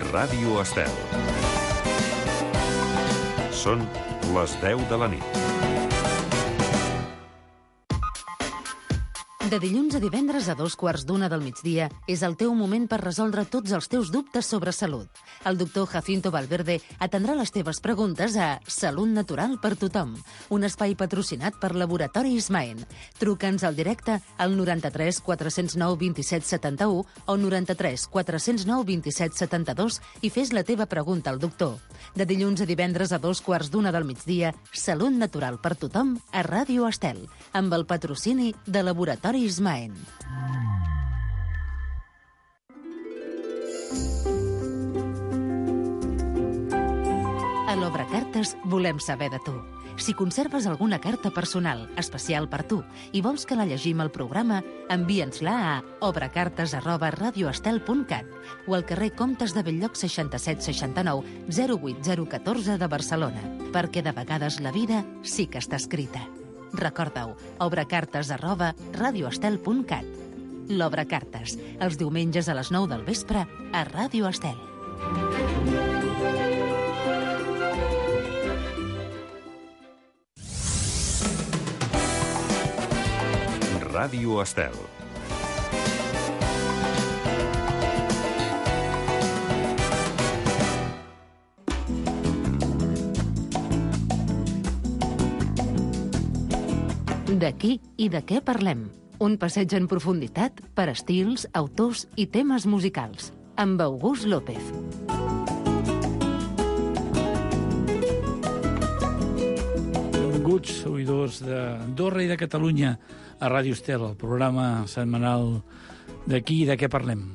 Ràdio Estel. Són les 10 de la nit. De dilluns a divendres a 2:15 del migdia és el teu moment per resoldre tots els teus dubtes sobre salut. El doctor Jacinto Valverde atendrà les teves preguntes a Salut Natural per Tothom, un espai patrocinat per Laboratori Ismaen. Truca'ns al directe al 93 409 27 71 o 93 409 27 72 i fes la teva pregunta al doctor. De dilluns a divendres a 2:15 del migdia, Salut Natural per Tothom a Ràdio Estel, amb el patrocini de Laboratori Ismaen. A l'Obracartes volem saber de tu. Si conserves alguna carta personal, especial per tu, i vols que la llegim al programa, envia'ns-la a obracartes@radioestel.cat o al carrer Comtes de Belllloc 6769 08014 de Barcelona, perquè de vegades la vida sí que està escrita. Recorda-ho, obracartes@radioestel.cat. L'Obracartes, els diumenges a les 9 del vespre a Ràdio Estel. Ràdio Estel. D'aquí i de què parlem? Un passeig en profunditat per estils, autors i temes musicals. Amb August López. Benvinguts, oïdors d'Andorra i de Catalunya, a Ràdio Estel, el programa setmanal d'Aquí i de què parlem.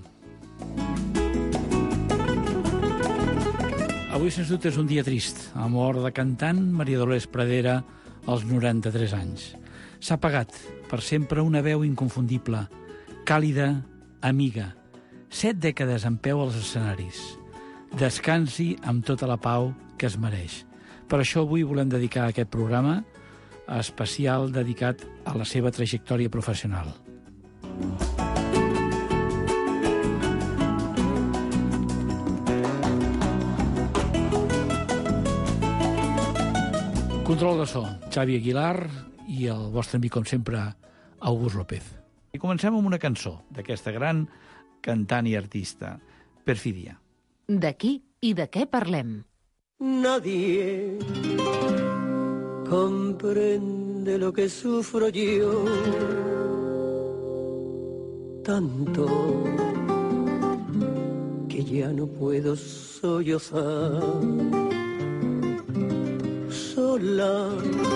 Avui, sens dubte, és un dia trist. A mort de cantant Maria Dolors Pradera als 93 anys. S'ha apagat per sempre una veu inconfundible, càlida, amiga. 7 dècades en peu als escenaris. Descansi amb tota la pau que es mereix. Per això avui volem dedicar aquest programa especial dedicat a la seva trajectòria professional. Control de so, Xavi Aguilar i el vostre amic, com sempre, August López. I comencem amb una cançó d'aquesta gran cantant i artista, Perfidia. D'aquí i de què parlem? Nadie comprende lo que sufro yo, tanto que ya no puedo sollozar. Sola,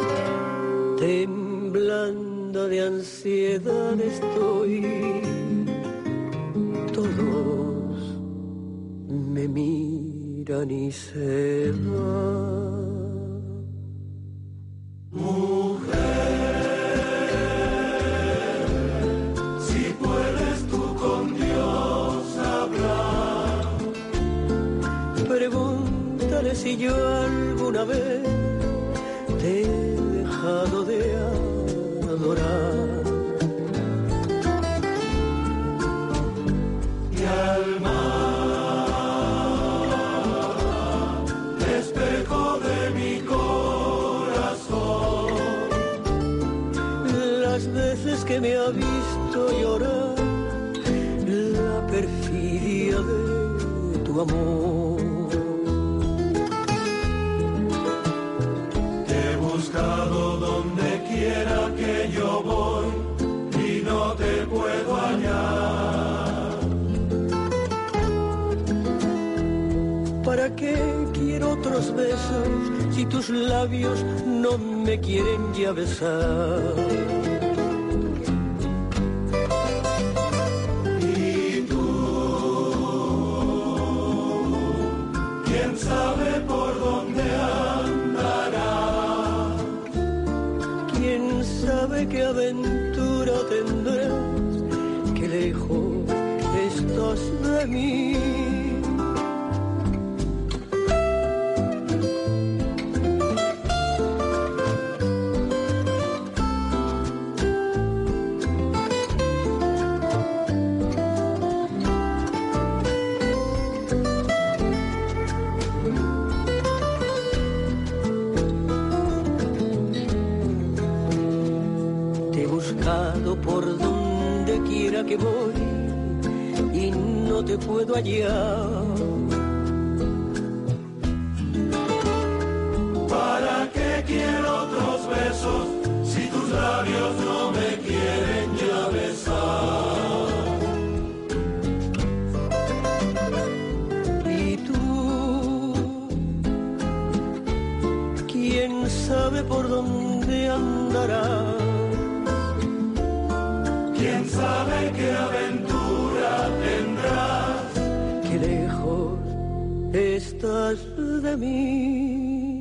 temblando de ansiedad estoy, todos me miran y se van. Mujer, si puedes tú con Dios hablar, pregúntale si yo alguna vez te he dejado de adorar. Y al mar, espejo de mi corazón, las veces que me ha visto llorar, la perfidia de tu amor. Donde quiera que yo voy y no te puedo hallar. ¿Para qué quiero otros besos si tus labios no me quieren ya besar? Y tú, quién sabe por dónde sabe qué aventura tendrás, que lejos estás de mí. que voy y no te puedo hallar. ¿Para qué quiero otros besos si tus labios no me quieren ya besar? Y tú, quién sabe por dónde andarás. ¿Quién sabe qué aventura tendrás? Qué lejos estás de mí.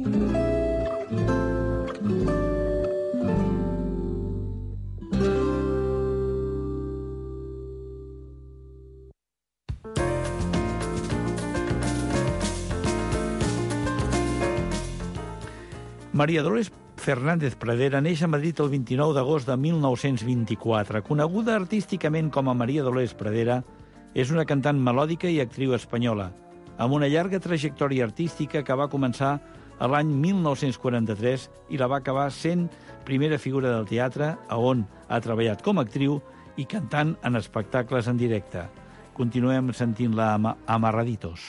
María Dolores Fernández Pradera neix a Madrid el 29 d'agost de 1924. Coneguda artísticament com a María Dolores Pradera, és una cantant melòdica i actriu espanyola, amb una llarga trajectòria artística que va començar a l'any 1943 i la va acabar sent primera figura del teatre, on ha treballat com a actriu i cantant en espectacles en directe. Continuem sentint-la amb Amarraditos.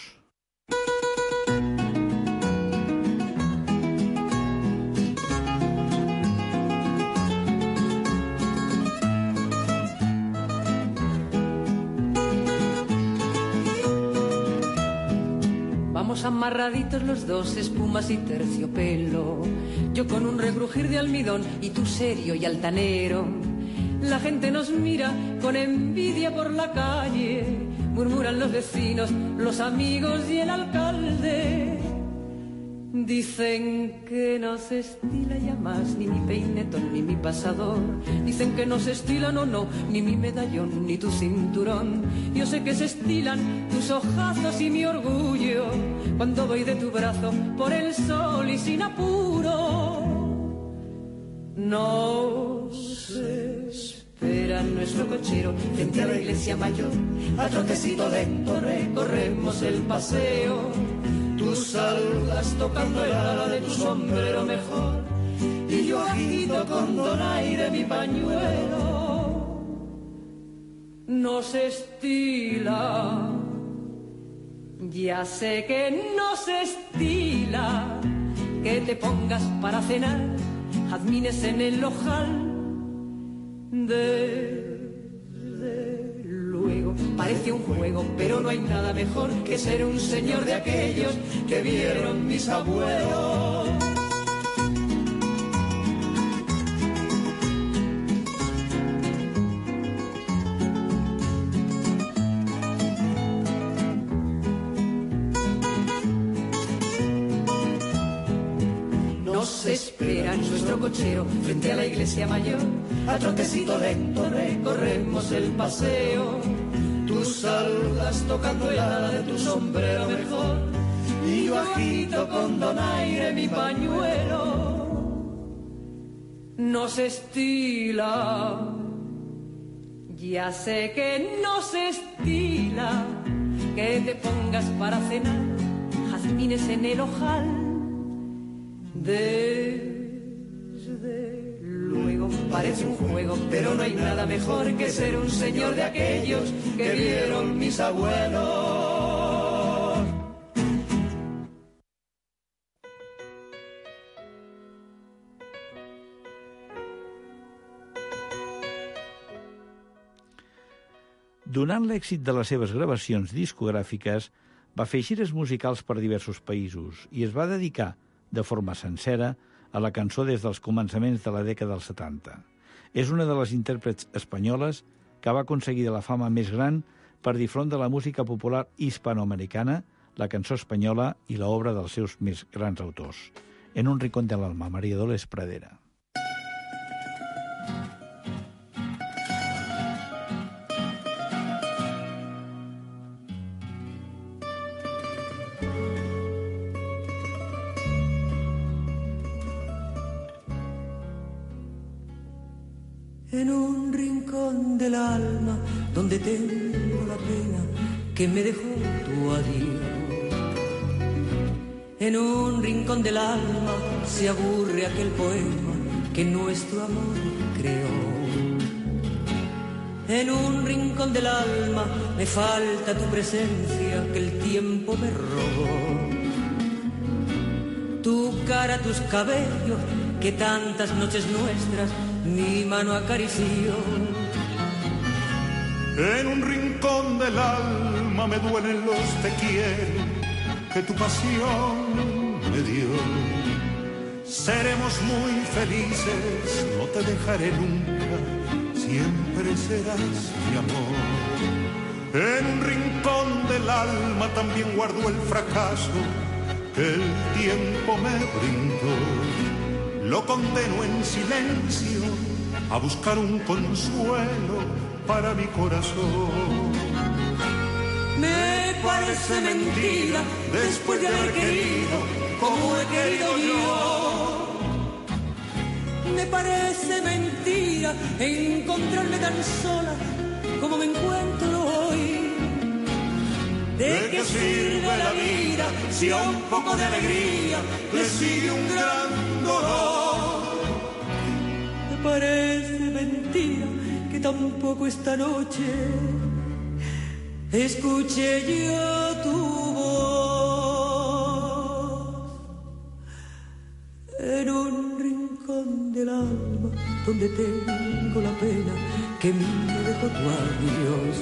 Vamos amarraditos los dos, espumas y terciopelo. Yo con un rebrujir de almidón y tú serio y altanero. La gente nos mira con envidia por la calle. Murmuran los vecinos, los amigos y el alcalde. Dicen que no se estila ya más ni mi peinetón ni mi pasador. Dicen que no se estila, no, ni mi medallón ni tu cinturón. Yo sé que se estilan tus ojazos y mi orgullo cuando voy de tu brazo por el sol y sin apuro. Nos espera nuestro cochero frente a la iglesia mayor. A trotecito lento recorremos el paseo. Tú saludas tocando el ala de tu sombrero mejor y yo agito con donaire mi pañuelo. Nos estila, ya sé que nos estila, que te pongas para cenar jazmines en el ojal. Parece un juego, pero no hay nada mejor que ser un señor de aquellos que vieron mis abuelos. Nos espera nuestro cochero frente a la iglesia mayor. A trotecito lento recorremos el paseo. Tú saludas tocando el ala de tu sombrero mejor y yo agito con donaire mi pañuelo. Nos estila, ya sé que nos estila, que te pongas para cenar jazmines en el ojal. Parece un juego, pero no hay nada mejor que ser un señor de aquellos que vieron mis abuelos. Donant l'èxit de les seves gravacions discogràfiques, va fer gires musicals per diversos països i es va dedicar de forma sencera a la cançó des dels començaments de la dècada dels 70. És una de les intèrprets espanyoles que va aconseguir de la fama més gran per difondre la música popular hispanoamericana, la cançó espanyola i l'obra dels seus més grans autors. En un rincón del alma, María Dolores Pradera. En un rincón del alma donde tengo la pena que me dejó tu adiós. En un rincón del alma se aburre aquel poema que nuestro amor creó. En un rincón del alma me falta tu presencia que el tiempo me robó. Tu cara, tus cabellos, que tantas noches nuestras mi mano acarició. En un rincón del alma me duelen los te quiero que tu pasión me dio. Seremos muy felices, no te dejaré nunca, siempre serás mi amor. En un rincón del alma también guardo el fracaso que el tiempo me brindó. Lo condeno en silencio a buscar un consuelo para mi corazón. Me parece mentira, después de haber querido como he querido yo. Me parece mentira encontrarme tan sola como me encuentro hoy. ¿De qué sirve la vida si a un poco de alegría le sigue un gran dolor? Me parece mentira que tampoco esta noche escuché yo tu voz. En un rincón del alma donde tengo la pena que me dejó tu adiós.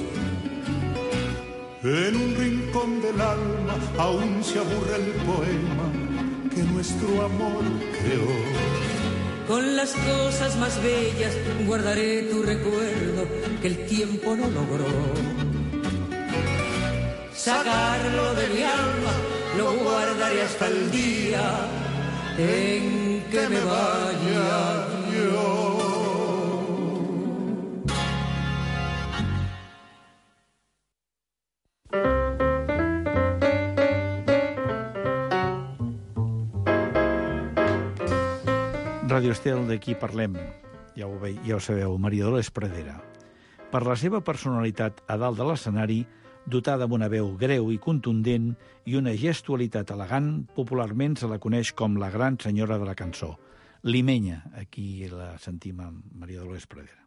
En un rincón del alma aún se aburre el poema que nuestro amor creó. Con las cosas más bellas guardaré tu recuerdo que el tiempo no logró. Sacarlo de mi alma lo guardaré hasta el día en que me vaya yo. Ràdio Estel, d'aquí parlem, ja ho sabeu, Maria Dolors Pradera. Per la seva personalitat a dalt de l'escenari, dotada amb una veu greu i contundent i una gestualitat elegant, popularment se la coneix com la gran senyora de la cançó. Limenya, aquí la sentim amb Maria Dolors Pradera.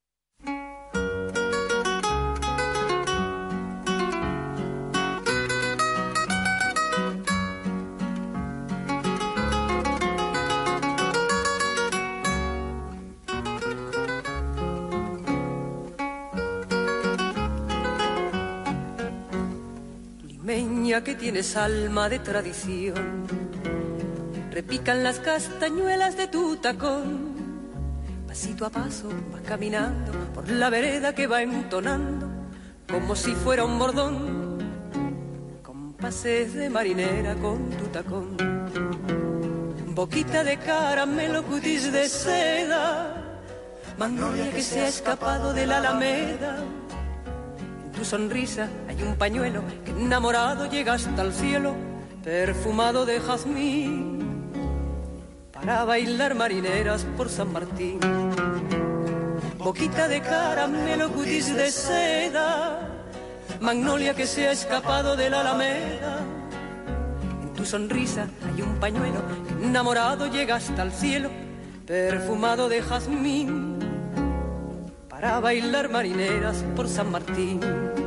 Limeña que tienes alma de tradición, repican las castañuelas de tu tacón. Pasito a paso vas caminando por la vereda que va entonando como si fuera un bordón, compases de marinera con tu tacón. Boquita de caramelo, cutis de seda, magnolia que se ha escapado de la alameda. En tu sonrisa hay un pañuelo que enamorado llega hasta el cielo, perfumado de jazmín, para bailar marineras por San Martín. Boquita de caramelo, cutis de seda, magnolia que se ha escapado de la alameda. En tu sonrisa hay un pañuelo que enamorado llega hasta el cielo, perfumado de jazmín, para bailar marineras por San Martín.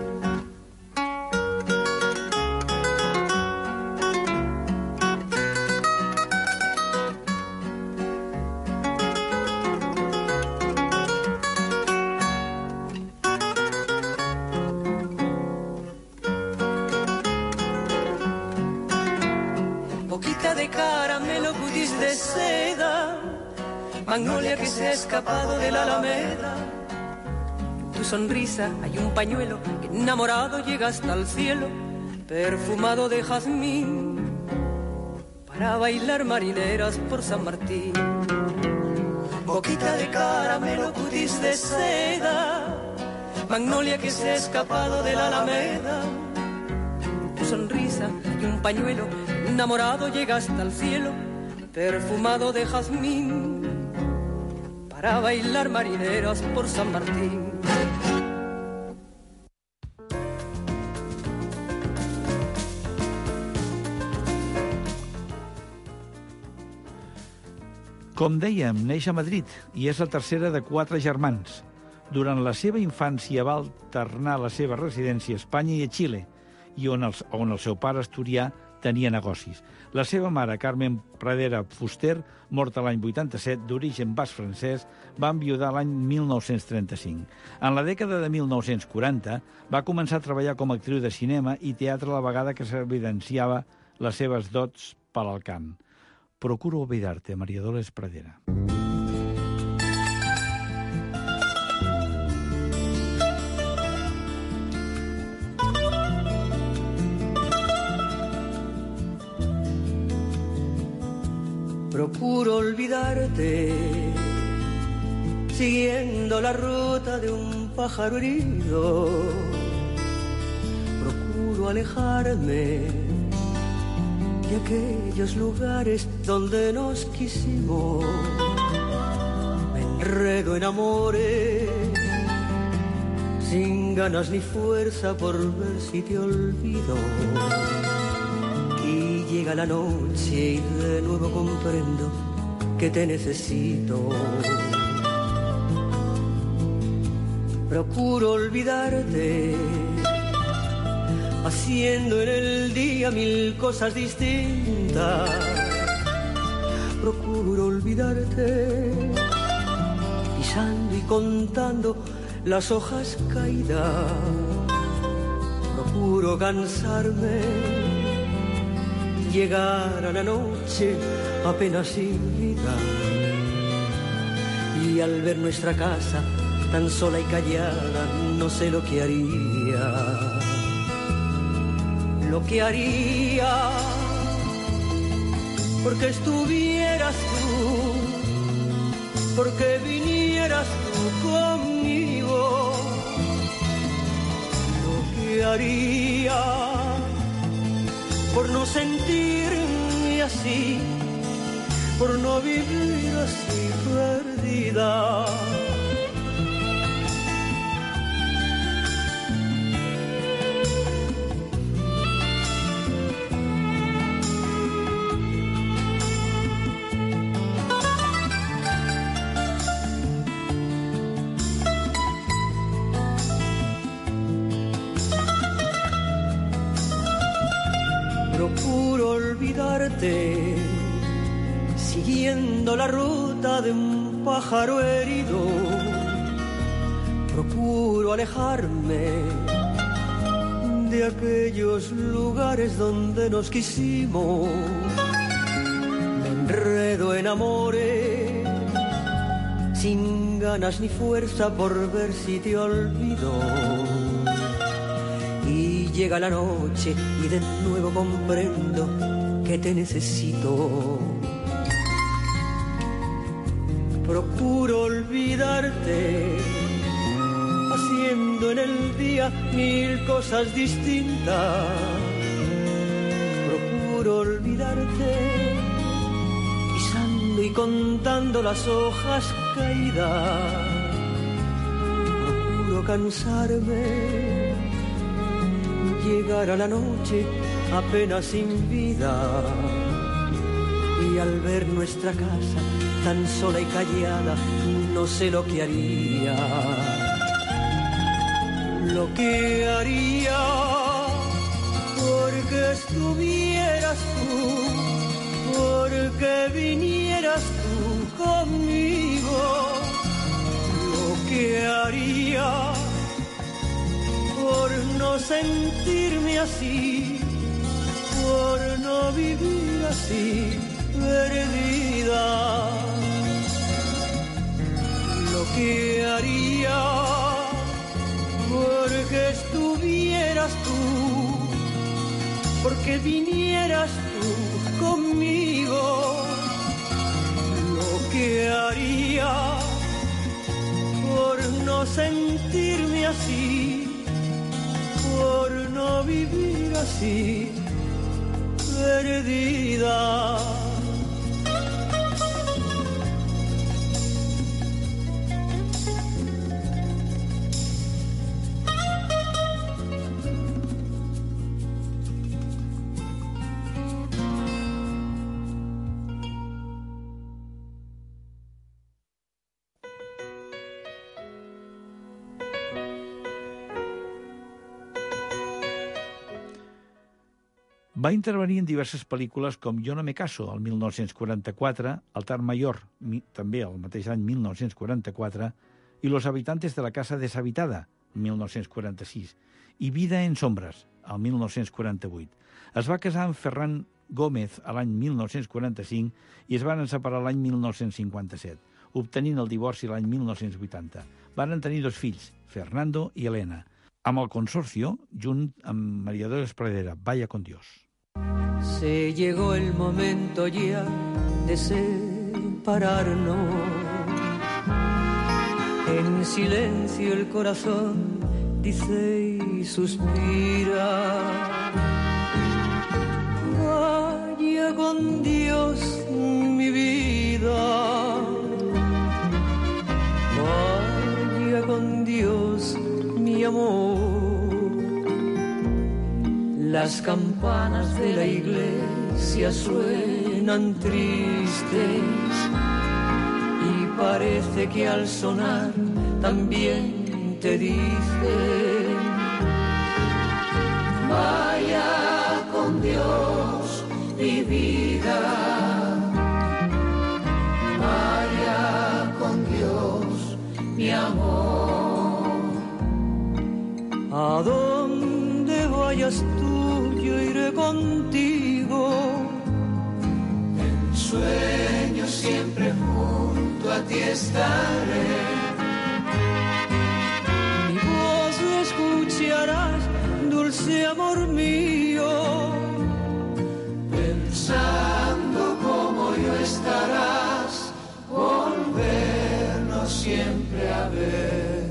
Boquita de caramelo, cutis de seda, magnolia que se ha escapado de la alameda. En tu sonrisa hay un pañuelo que enamorado llega hasta el cielo, perfumado de jazmín, para bailar marineras por San Martín. Boquita de caramelo, cutis de seda, magnolia que se ha escapado de la alameda. En tu sonrisa hay un pañuelo que enamorado llega hasta el cielo, perfumado de jazmín, para bailar marineras por San Martín. Com dèiem, neix a Madrid i és la tercera de 4 germans. Durant la seva infància va alternar la seva residència a Espanya i a Xile, i on el seu pare asturià tenia negocis. La seva mare, Carmen Pradera Fuster, morta l'any 87, d'origen basc francès, va enviudar l'any 1935. En la dècada de 1940 va començar a treballar com a actriu de cinema i teatre a la vegada que s'evidenciava les seves dots per al cant. Procuro olvidarte, María Dolores Pradera. Procuro olvidarte, siguiendo la ruta de un pájaro herido. Procuro alejarme de aquellos lugares donde nos quisimos. Me enredo en amores, sin ganas ni fuerza por ver si te olvido. Y llega la noche y de nuevo comprendo que te necesito. Procuro olvidarte, haciendo en el día mil cosas distintas. Procuro olvidarte, pisando y contando las hojas caídas. Procuro cansarme, llegar a la noche apenas sin vida, y al ver nuestra casa tan sola y callada, no sé lo que haría. Lo que haría porque estuvieras tú, porque vinieras tú conmigo. Lo que haría por no sentirme así, por no vivir así perdida. Procuro olvidarte, siguiendo la ruta de un pájaro herido. Procuro alejarme de aquellos lugares donde nos quisimos. Me enredo en amores, sin ganas ni fuerza por ver si te olvido. Y llega la noche y de nuevo comprendo que te necesito. Procuro olvidarte, haciendo en el día mil cosas distintas. Procuro olvidarte, pisando y contando las hojas caídas. Procuro cansarme, llegar a la noche apenas sin vida, y al ver nuestra casa tan sola y callada, no sé lo que haría. Lo que haría porque estuvieras tú, porque vinieras tú conmigo. Lo que haría por no sentirme así, por no vivir así perdida. Lo que haría porque estuvieras tú, porque vinieras tú conmigo. Lo que haría por no sentirme así, por no vivir así perdida. Va intervenir en diverses pel·lícules com Yo no me caso, el 1944, Altar Mayor, també el mateix any 1944, i Los habitantes de la casa deshabitada, 1946, i Vida en sombras, el 1948. Es va casar amb Ferran Gómez a l'any 1945 i es van separar l'any 1957, obtenint el divorci l'any 1980. Van tenir 2 fills, Fernando i Elena, amb el Consorcio, junt amb María Dolores Pradera, Vaya con Dios. Se llegó el momento ya de separarnos. En silencio el corazón dice y suspira. Vaya con Dios mi vida. Vaya con Dios mi amor. Las campanas de la iglesia suenan tristes y parece que al sonar también te dicen: vaya con Dios mi vida, vaya con Dios mi amor. ¿A dónde vayas tú? Yo iré contigo. En sueños siempre junto a ti estaré. Mi voz escucharás, dulce amor mío. Pensando como yo estarás, volvernos siempre a ver.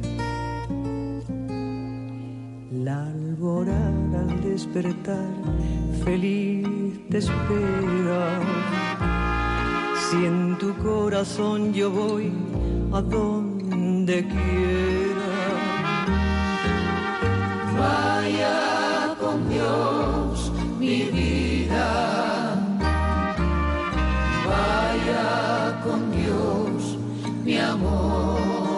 La alborada al despertar feliz te espera. Si en tu corazón yo voy a donde quiera. Vaya con Dios mi vida. Vaya con Dios mi amor.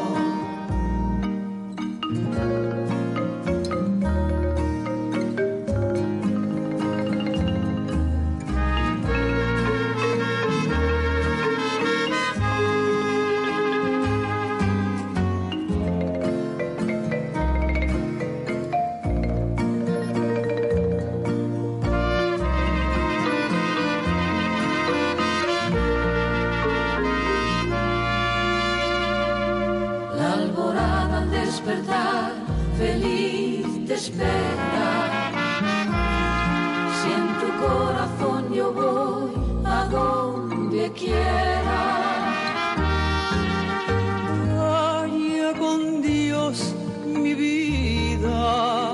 Feliz te espera. Si en tu corazón yo voy a donde quiera. Vaya con Dios mi vida.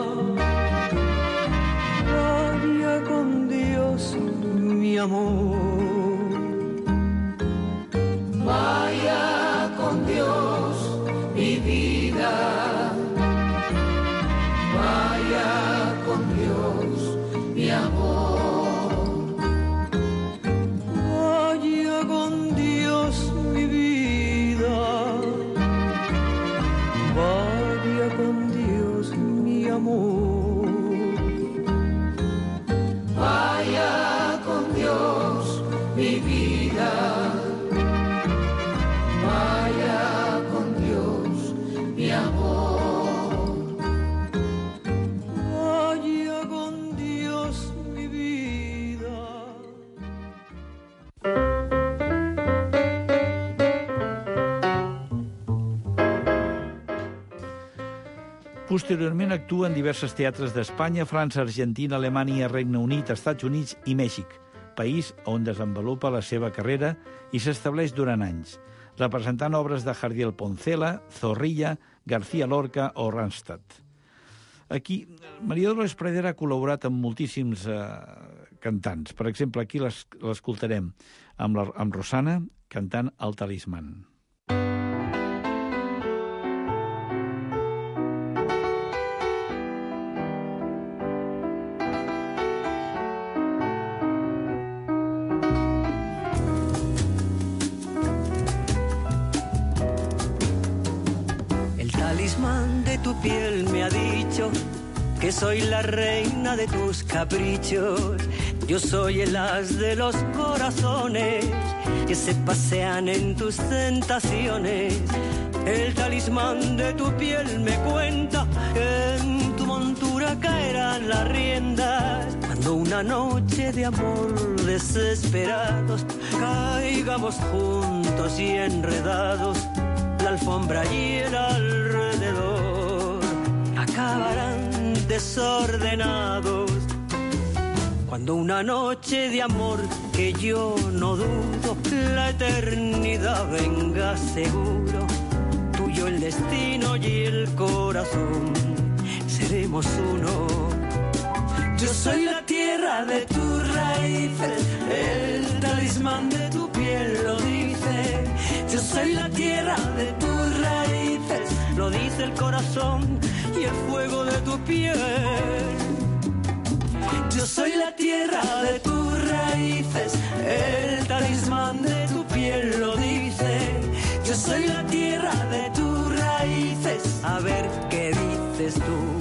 Vaya con Dios mi amor. Vaya con Dios mi vida. Vaya con Dios mi amor. Vaya con Dios mi vida. Vaya con Dios mi amor. Vaya con Dios mi vida. Vaya con Dios mi amor. Posteriorment actua en diversos teatres d'Espanya, França, Argentina, Alemanya, Regne Unit, Estats Units i Mèxic, país on desenvolupa la seva carrera i s'estableix durant anys, representant obres de Jardiel Poncela, Zorrilla, García Lorca o Randstad. Aquí, María Dolores Pradera ha col·laborat amb moltíssims cantants. Per exemple, aquí l'escoltarem amb Rosana cantant El Talismán. De tu piel me ha dicho que soy la reina de tus caprichos. Yo soy el as de los corazones que se pasean en tus tentaciones. El talismán de tu piel me cuenta que en tu montura caerán las riendas. Cuando una noche de amor desesperados caigamos juntos y enredados, la alfombra y el alrededor acabarán desordenados. Cuando una noche de amor que yo no dudo, la eternidad venga seguro, tuyo el destino y el corazón, seremos uno. Yo soy la tierra de tus raíces, el talismán de tu piel lo dice. Yo soy la tierra de tus raíces, lo dice el corazón y el fuego de tu piel. Yo soy la tierra de tus raíces, el talismán de tu piel lo dice. Yo soy la tierra de tus raíces, a ver qué dices tú.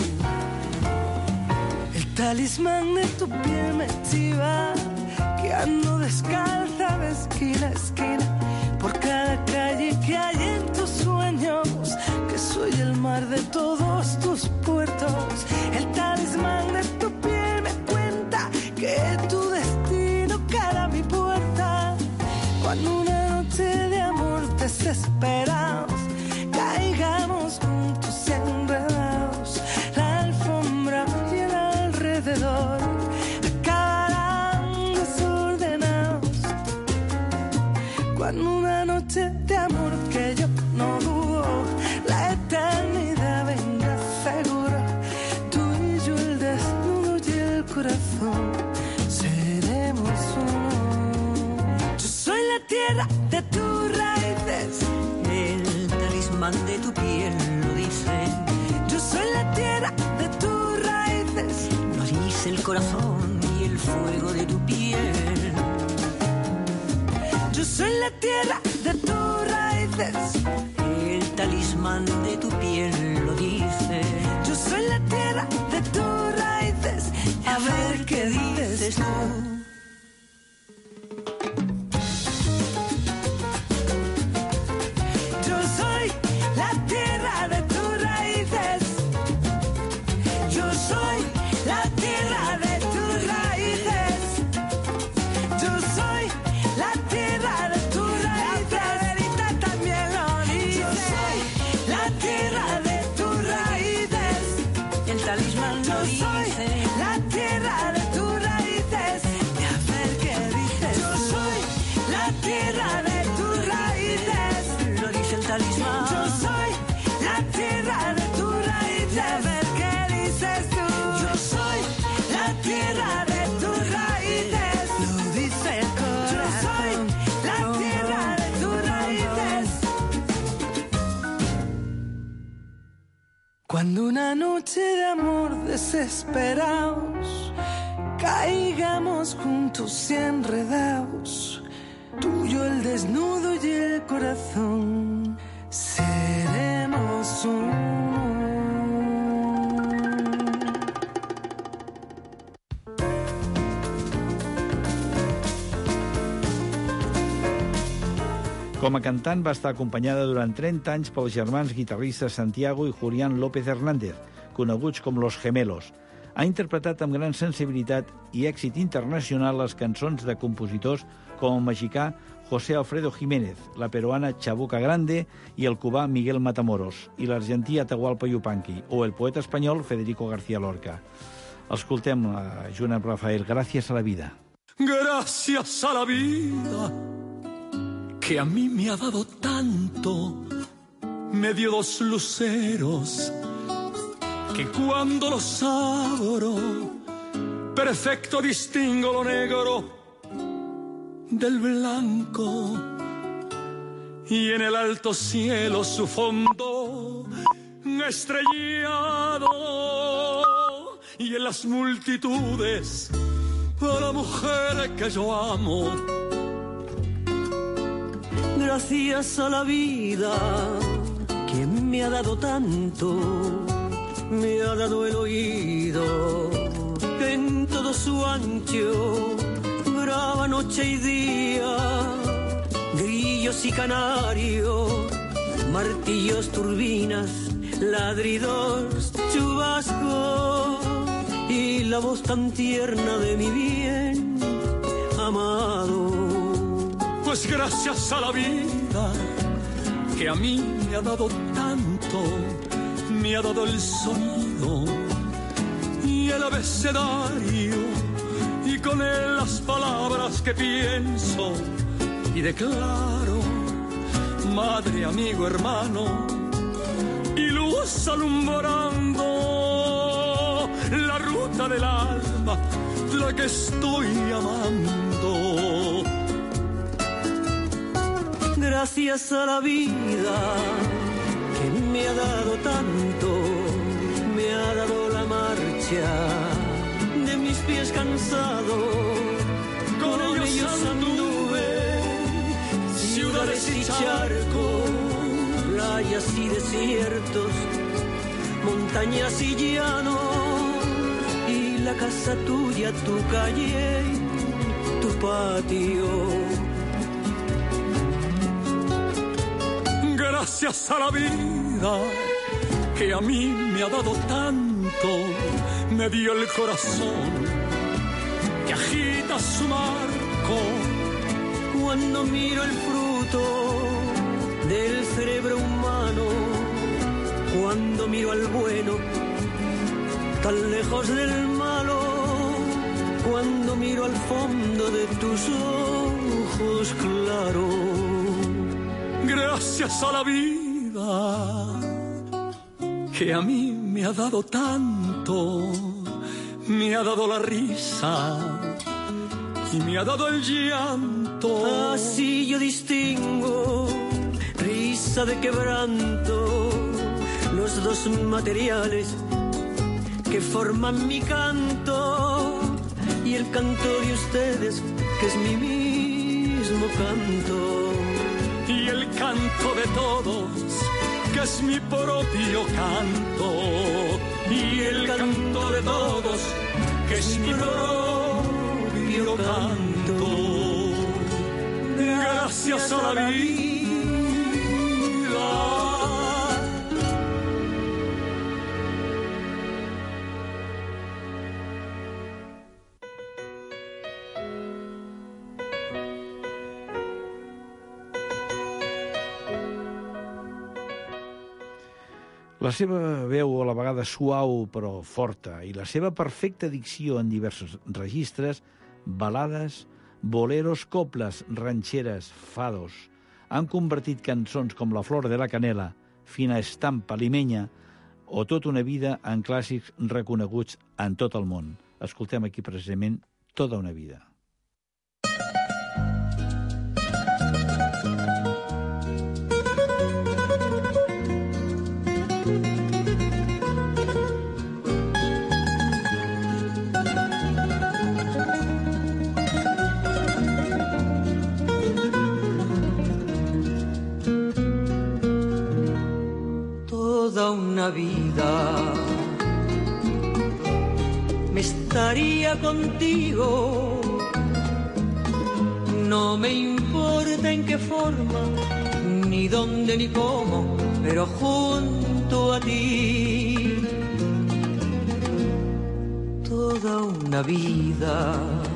El talismán de tu piel me chiva, que ando descalza de esquina a esquina, por cada calle que hay en tus sueños, que soy el mar de todos tus puertos. El talismán de tu piel me cuenta que tu destino cara a mi puerta. Cuando una noche de amor desesperados caigamos juntos y enredados, la alfombra y el alrededor acabarán desordenados. Cuando una noche de amor que yo no dudo, la eternidad venga seguro, tú y yo el desnudo y el corazón, seremos uno. Yo soy la tierra de tus raíces, el talismán de tu piel lo dice. Yo soy la tierra de tus raíces, lo dice el corazón y el fuego de tu piel. Yo soy la tierra de tus raíces, el talismán de tu piel lo dice. Yo soy la tierra de tus raíces, a ver qué dices tú. Cuando una noche de amor desesperados caigamos juntos y enredados, tuyo el desnudo y el corazón, seremos uno. Com a cantant va estar acompanyada durant 30 anys pels germans guitarristes Santiago i Julián López Hernández, coneguts com Los Gemelos. Ha interpretat amb gran sensibilitat i èxit internacional les cançons de compositors com el mexicà José Alfredo Jiménez, la peruana Chabuca Grande i el cubà Miguel Matamoros, i l'argentí Atahualpa Yupanqui, o el poeta espanyol Federico García Lorca. Escoltem a Joan Rafael, Gràcies a la vida. Gracias a la vida, que a mí me ha dado tanto, me dio dos luceros, que cuando los abro, perfecto distingo lo negro del blanco, y en el alto cielo su fondo estrellado, y en las multitudes a la mujer que yo amo. Gracias a la vida que me ha dado tanto, me ha dado el oído, que en todo su ancho graba noche y día, grillos y canarios, martillos, turbinas, ladridos, chubascos y la voz tan tierna de mi bien amado. Pues gracias a la vida que a mí me ha dado tanto, me ha dado el sonido y el abecedario, y con él las palabras que pienso y declaro, madre, amigo, hermano, y luz alumbrando la ruta del alma, la que estoy amando. Gracias a la vida que me ha dado tanto, me ha dado la marcha de mis pies cansados, con ellos anduve, ciudades y charcos, playas y desiertos, montañas y llanos, y la casa tuya, tu calle, tu patio. Gracias a la vida que a mí me ha dado tanto, me dio el corazón que agita su marco. Cuando miro el fruto del cerebro humano, cuando miro al bueno tan lejos del malo, cuando miro al fondo de tus ojos claros. Gracias a la vida que a mí me ha dado tanto, me ha dado la risa y me ha dado el llanto. Así yo distingo risa de quebranto, los dos materiales que forman mi canto, y el canto de ustedes que es mi mismo canto. Y el canto de todos, que es mi propio canto. Y el canto de todos, que es mi propio canto. Gracias a la vida. La seva veu a la vegada suau però forta i la seva perfecta dicció en diversos registres, balades, boleros, coples, ranxeres, fados, han convertit cançons com La flor de la canela, Fina estampa, Limenya o Tota una vida en clàssics reconeguts en tot el món. Escoltem aquí precisament Tota una vida. Toda una vida me estaría contigo, no me importa en qué forma, ni dónde ni cómo, pero junto a ti. Toda una vida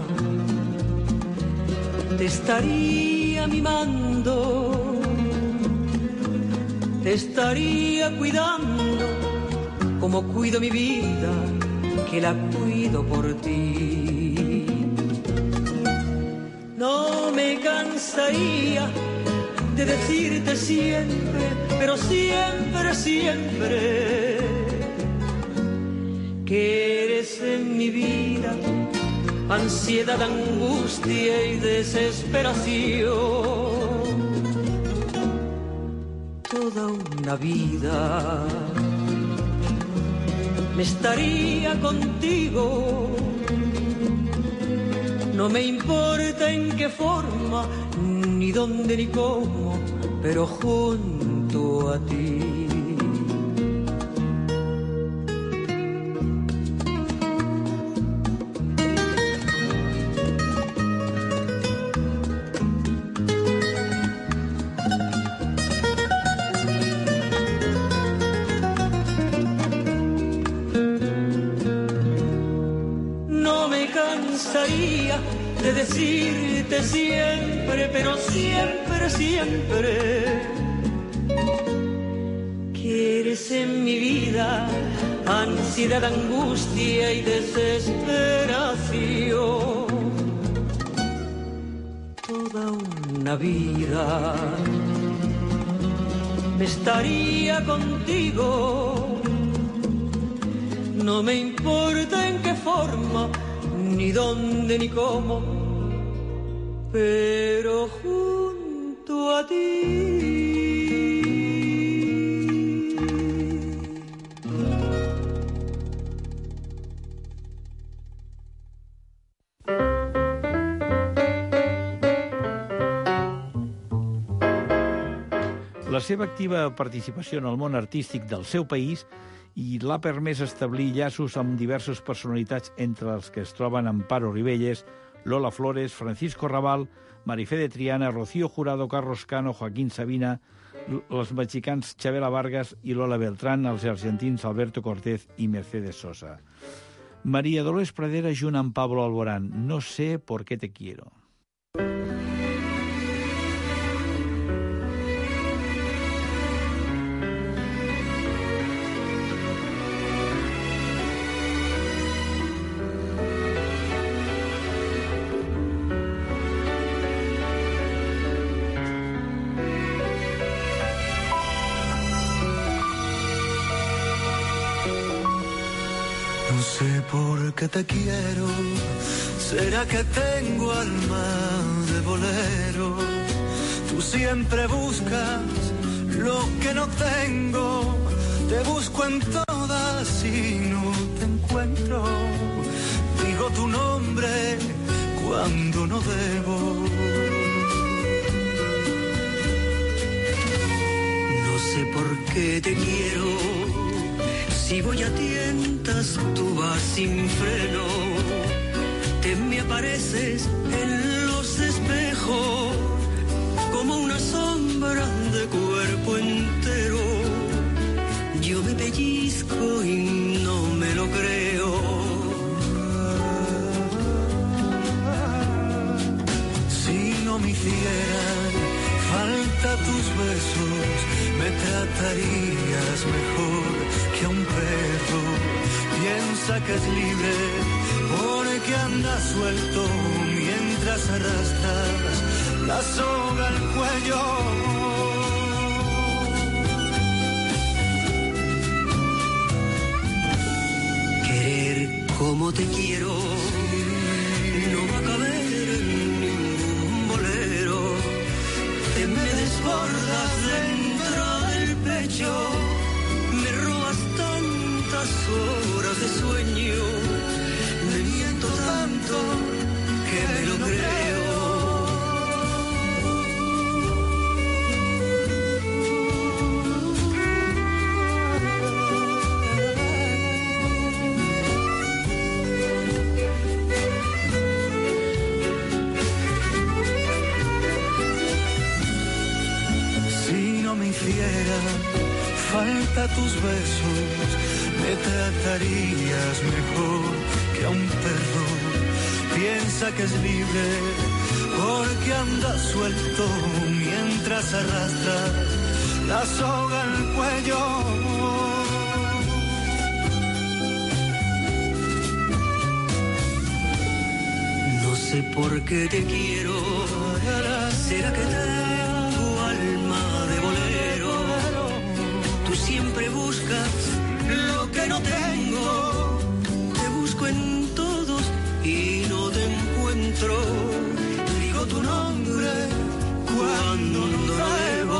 te estaría mimando, te estaría cuidando como cuido mi vida, que la cuido por ti. No me cansaría de decirte siempre, pero siempre, siempre, que eres en mi vida ansiedad, angustia y desesperación. Toda una vida me estaría contigo, no me importa en qué forma, ni dónde ni cómo, pero junto a ti. cansaría de decirte siempre, pero siempre, siempre, que eres en mi vida ansiedad, angustia y desesperación. Toda una vida estaría contigo, no me importa en qué forma, ni dónde, ni cómo, pero junto a ti. La seva activa participació en el món artístic del seu país i l'ha permès establir llaços amb diverses personalitats, entre els que es troben Amparo Ribelles, Lola Flores, Francisco Raval, Marifé de Triana, Rocío Jurado, Carlos Cano, Joaquín Sabina, els mexicans Chabela Vargas i Lola Beltrán, els argentins Alberto Cortés i Mercedes Sosa. María Dolores Pradera junt amb Pablo Alborán, No sé por qué te quiero. No sé por qué te quiero, será que tengo alma de bolero. Tú siempre buscas lo que no tengo, te busco en todas y no te encuentro. Digo tu nombre cuando no debo. No sé por qué te quiero. Si voy a tientas, tú vas sin freno. Te me apareces en los espejos como una sombra de cuerpo entero. Yo me pellizco y no me lo creo. Si no me hicieran falta tus besos, me tratarías mejor que a un perro. Piensa que es libre porque anda suelto mientras arrastras la soga al cuello. Querer como te quiero no va a caber en ningún bolero. Te me desbordas dentro del pecho, me robas tantas horas de sueño, me miento tanto que me lo creo. Falta tus besos, me tratarías mejor que a un perro. Piensa que es libre porque anda suelto mientras arrastras la soga al cuello. No sé por qué te quiero, será que tengo alma de bolero. Tú siempre buscas lo que no tengo, te busco en todos y no te encuentro. Digo tu nombre cuando no debo.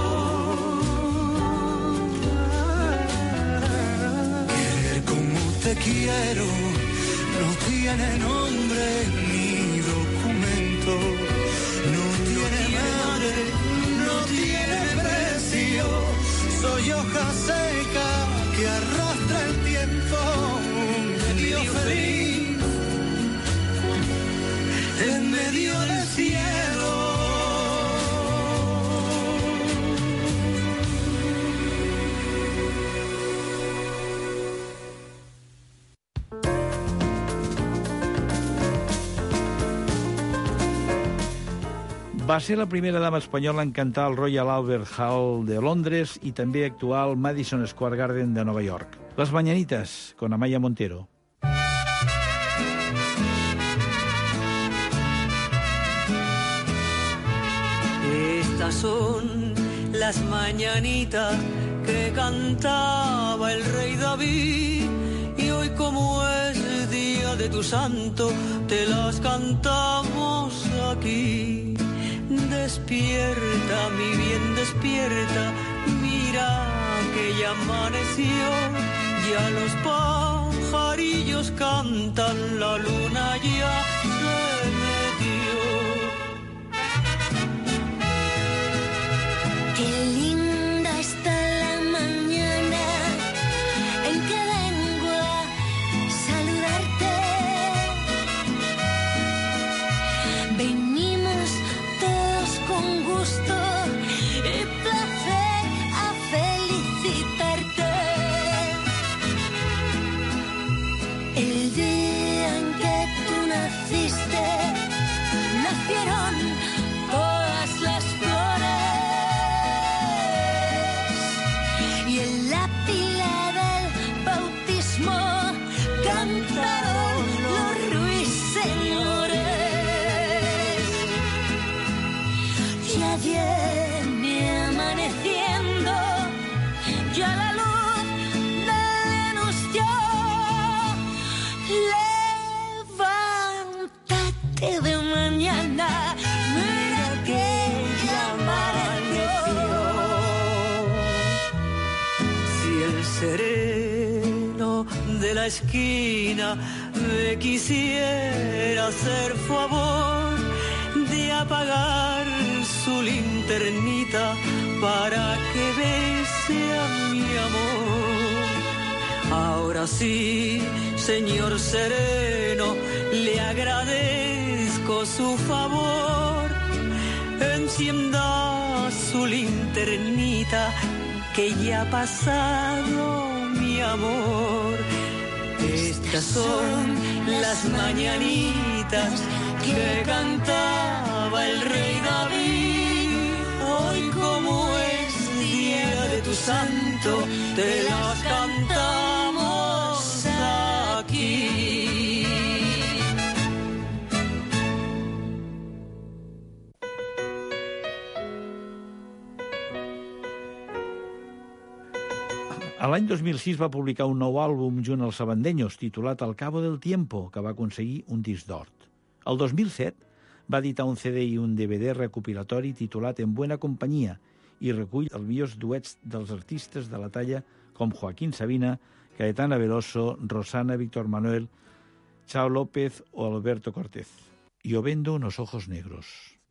Querer como te quiero no tiene nombre ni documento, no tiene madre, no tiene precio. Soy hoja seca que arrastra el tiempo, medio feliz en medio del cielo. Va ser la primera dama espanyola en cantar al Royal Albert Hall de Londres i també actuar al Madison Square Garden de Nova York. Les Mañanitas, con Amaya Montero. Estas son las mañanitas que cantaba el rey David, y hoy, como es día de tu santo, te las cantamos aquí. Despierta, mi bien, despierta, mira que ya amaneció, ya los pajarillos cantan, la luna ya se metió. Qué linda está la mañana en que vengo a saludarte. Venimos todos con gusto y placer a felicitarte. El día en que tú naciste, nacieron todas las flores. Y en la pila del bautismo cantaron los ruiseñores. Ya viene amaneciendo, ya la luz de nos dio. Levántate de mañana, mira que ya amaneció. Si el sereno de la esquina me quisiera hacer favor de apagar su linternita para que bese a mi amor. Ahora sí, señor sereno, le agradezco su favor. Encienda su linternita, que ya ha pasado mi amor. Estas son las mañanitas que cantaba el rey David. Hoy, como es día de tu santo, te las cantamos aquí. A l'any 2006 va publicar un nou àlbum junt als Sabandeños, titulat Al cabo del tiempo, que va aconseguir un disc d'or. El 2007 va editar un CD i un DVD recopilatori titulat En buena compañía i recull els millors duets dels artistes de la talla com Joaquín Sabina, Caetana Veloso, Rosana, Víctor Manuel, Chao López o Alberto Cortés. Yo vendo unos ojos negros.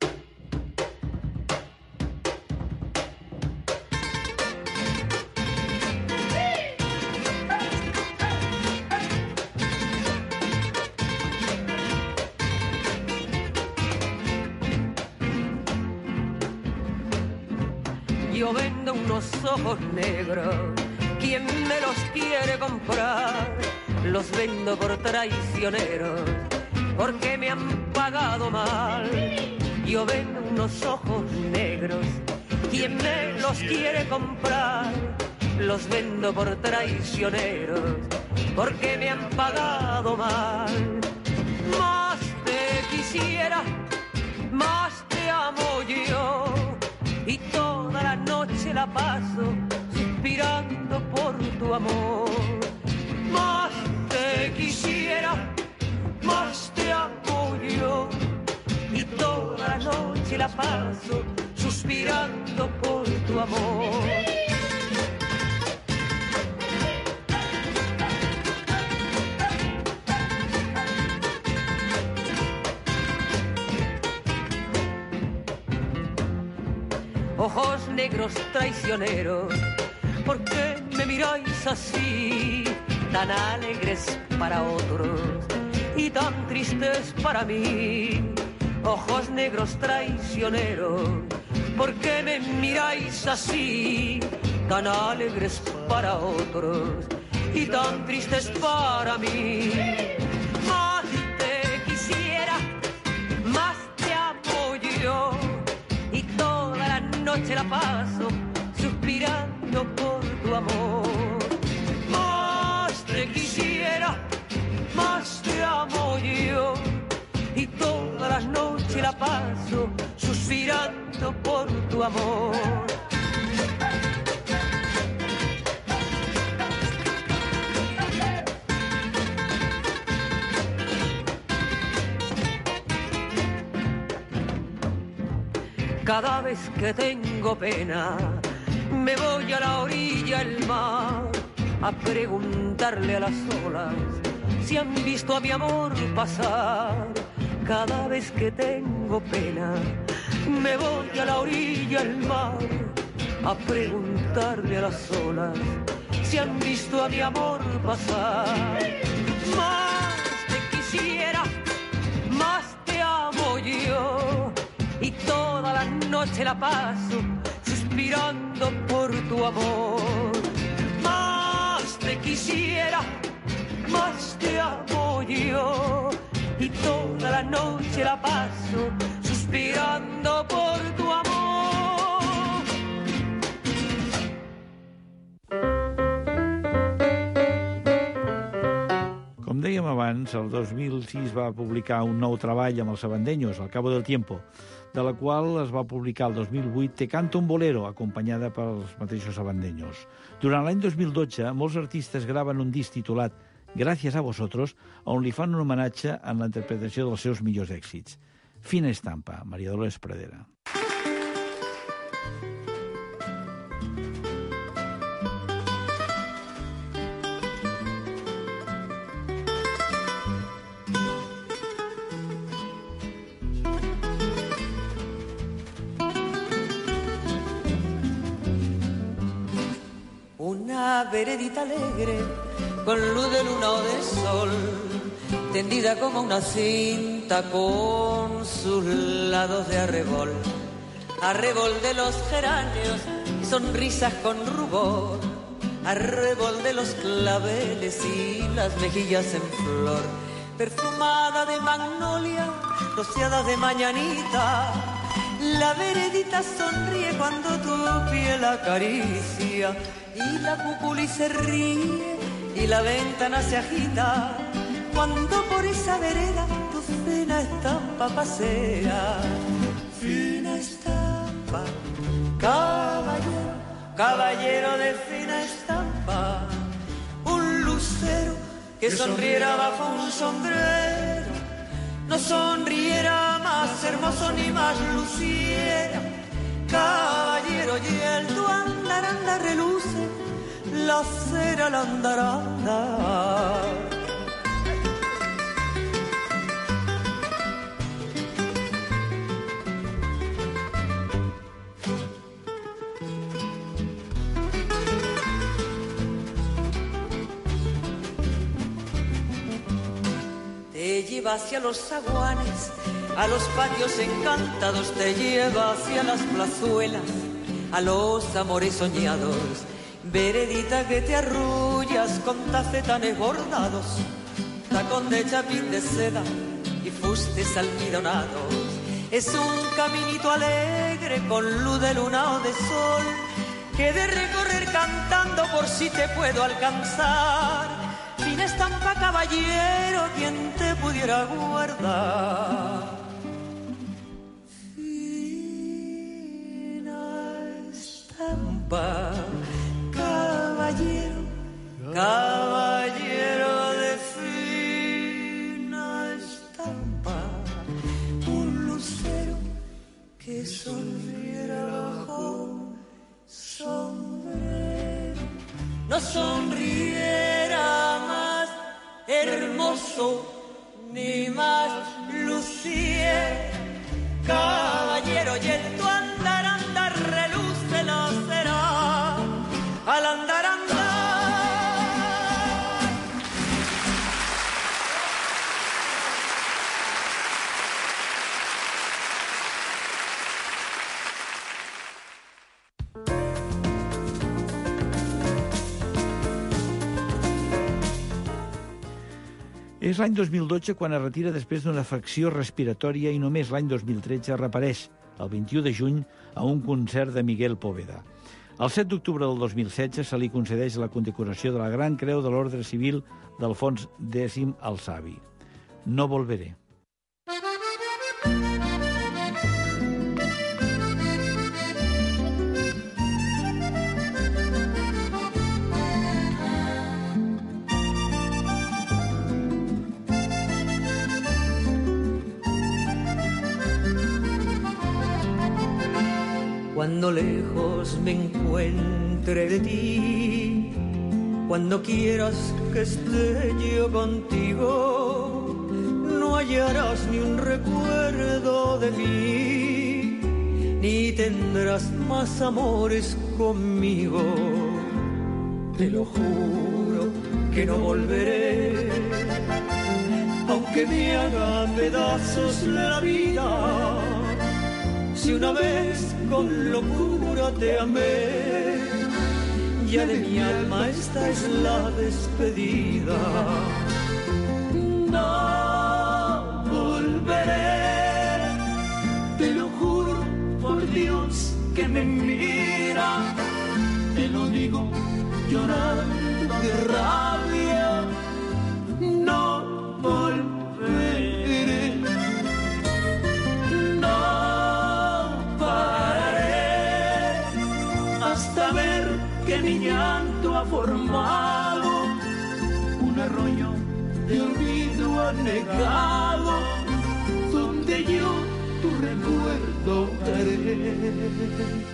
Yo vendo unos ojos negros, ¿quién me los quiere comprar? Los vendo por traicioneros, porque me han pagado mal. Yo vendo unos ojos negros, ¿quién me los quiere comprar? Los vendo por traicioneros, porque me han pagado mal. Más te quisiera, más te amo yo, y toda la noche la paso suspirando por tu amor. Más te quisiera, más te amo yo, y toda la noche la paso suspirando por tu amor. Ojos negros traicioneros, ¿por qué me miráis así? Tan alegres para otros y tan tristes para mí. Ojos negros traicioneros, ¿por qué me miráis así? Tan alegres para otros y tan tristes para mí. Más te quisiera, más te amo yo, paso suspirando por tu amor. Más te quisiera, más te amo yo, y todas las noches la paso suspirando por tu amor. Cada vez que tengo pena, me voy a la orilla del mar a preguntarle a las olas si han visto a mi amor pasar. Cada vez que tengo pena, me voy a la orilla del mar a preguntarle a las olas si han visto a mi amor pasar. Más te quisiera, más te amo yo, y toda la noche la paso suspirando por tu amor. Más te quisiera, más te amo yo, y toda la noche la paso suspirando por tu amor. Com dèiem abans, el 2006 va publicar un nou treball amb els Sabandeños, Al cabo del tiempo, de la qual es va publicar el 2008 Te canto un bolero, acompanyada pels mateixos Sabandeños. Durant l'any 2012, molts artistes graven un disc titulat Gracias a vosotros, on li fan un homenatge en la interpretació dels seus millors èxits. Fina estampa, María Dolores Pradera. Una veredita alegre, con luz de luna o de sol, tendida como una cinta con sus lados de arrebol. Arrebol de los geranios y sonrisas con rubor, arrebol de los claveles y las mejillas en flor, perfumada de magnolia, rociada de mañanita. La veredita sonríe cuando tu piel acaricia, y la cuculi se ríe y la ventana se agita cuando por esa vereda tu fina estampa pasea. Fina estampa, caballero, caballero de fina estampa, un lucero que sonriera bajo un sombrero, no sonriera más hermoso ni más luciera. Caballero, y el tu andaranda reluce, la cera la andaranda. Te lleva hacia los zaguanes, a los patios encantados, te lleva hacia las plazuelas, a los amores soñados. Veredita que te arrullas con tafetanes bordados, tacón de chapín de seda y fustes almidonados. Es un caminito alegre con luz de luna o de sol, que de recorrer cantando por si te puedo alcanzar. Fina estampa, caballero, quien te pudiera guardar. Fina estampa, caballero, caballero de fina estampa, un lucero que sonriera bajo sombrero, no sonriera más hermoso ni más luciera. Caballero, y en tu andaranda reluce la cera al andar andar. És l'any 2012 quan es retira després d'una afecció respiratòria i només l'any 2013 reapareix el 21 de juny, a un concert de Miguel Poveda. El 7 d'octubre del 2016 se li concedeix la condecoració de la Gran Creu de l'Ordre Civil d'Alfons X el Savi. No volveré. Cuando lejos me encuentre de ti, cuando quieras que esté yo contigo, no hallarás ni un recuerdo de mí, ni tendrás más amores conmigo. Te lo juro que no volveré, aunque me haga pedazos la vida. Si una vez con locura te amé, ya de mi alma esta es la despedida. No volveré, te lo juro por Dios que me mira, te lo digo llorando de rabia. No volveré, hasta ver que mi llanto ha formado un arroyo de olvido anegado, donde yo tu recuerdo haré.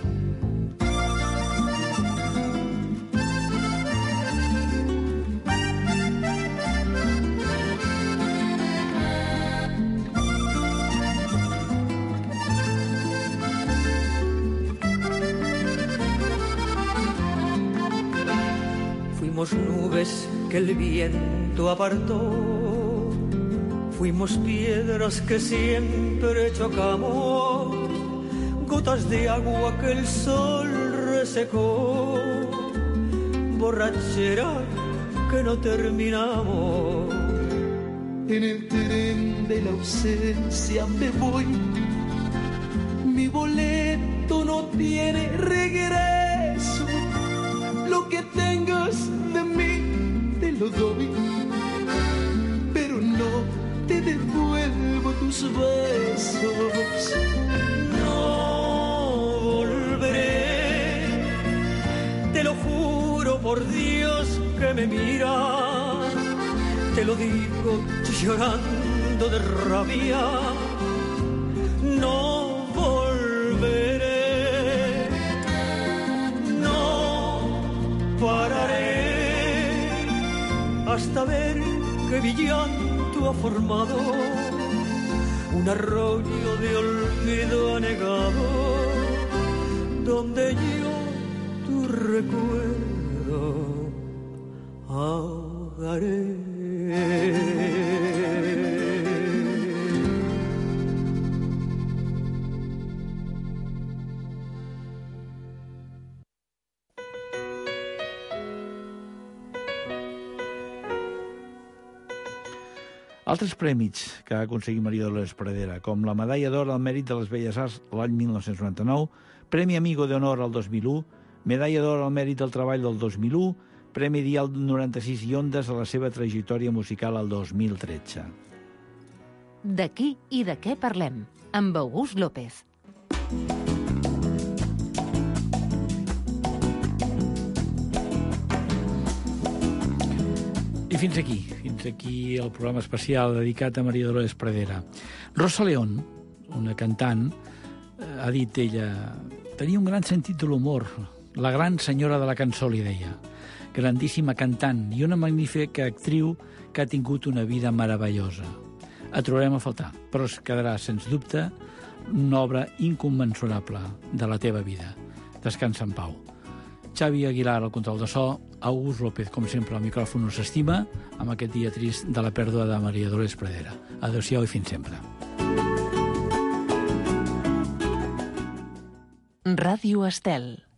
Fuimos nubes que el viento apartó, fuimos piedras que siempre chocamos, gotas de agua que el sol resecó, borrachera que no terminamos. En el tren de la ausencia me voy, mi boleto no tiene regreso. Lo que tengas de mí te lo doy, pero no te devuelvo tus besos. No volveré, te lo juro por Dios que me miras, te lo digo llorando de rabia. No volveré, pararé hasta ver que mi llanto ha formado un arroyo de olvido anegado, donde yo tu recuerdo ahogaré. Altres prèmits que ha aconseguit Maria Dolores Pradera, com la Medalla d'Or al Mèrit de les Belles Arts l'any 1999, Premi Amigo de Honor al 2001, Medalla d'Or al Mèrit del Treball del 2001, Premi Dial 96 i Ondes a la seva trajectòria musical al 2013. De qui i de què parlem? Amb August López. I fins aquí el programa especial dedicat a Maria Dolores Pradera. Rosa León, una cantant, ha dit ella, tenia un gran sentit de l'humor, la gran senyora de la cançó, li deia. Grandíssima cantant i una magnífica actriu que ha tingut una vida meravellosa. Et trobarem a faltar, però es quedarà, sens dubte, una obra incommensurable de la teva vida. Descansa en pau. Xavi Aguilar, al control de so, August López, com sempre, al micròfon us estima, amb aquest dia trist de la pèrdua de Maria Dolores Pradera. Adéu-siau i fins sempre. Ràdio Estel.